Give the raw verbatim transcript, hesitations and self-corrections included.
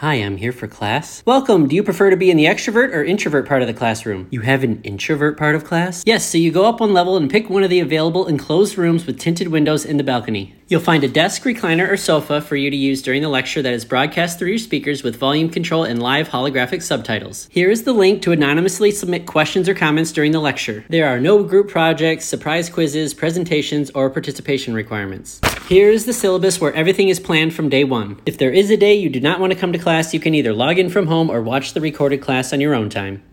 Hi, I'm here for class. Welcome! Do you prefer to be in the extrovert or introvert part of the classroom? You have an introvert part of class? Yes, so you go up one level and pick one of the available enclosed rooms with tinted windows in the balcony. You'll find a desk, recliner, or sofa for you to use during the lecture that is broadcast through your speakers with volume control and live holographic subtitles. Here is the link to anonymously submit questions or comments during the lecture. There are no group projects, surprise quizzes, presentations, or participation requirements. Here is the syllabus where everything is planned from day one. If there is a day you do not want to come to class, you can either log in from home or watch the recorded class on your own time.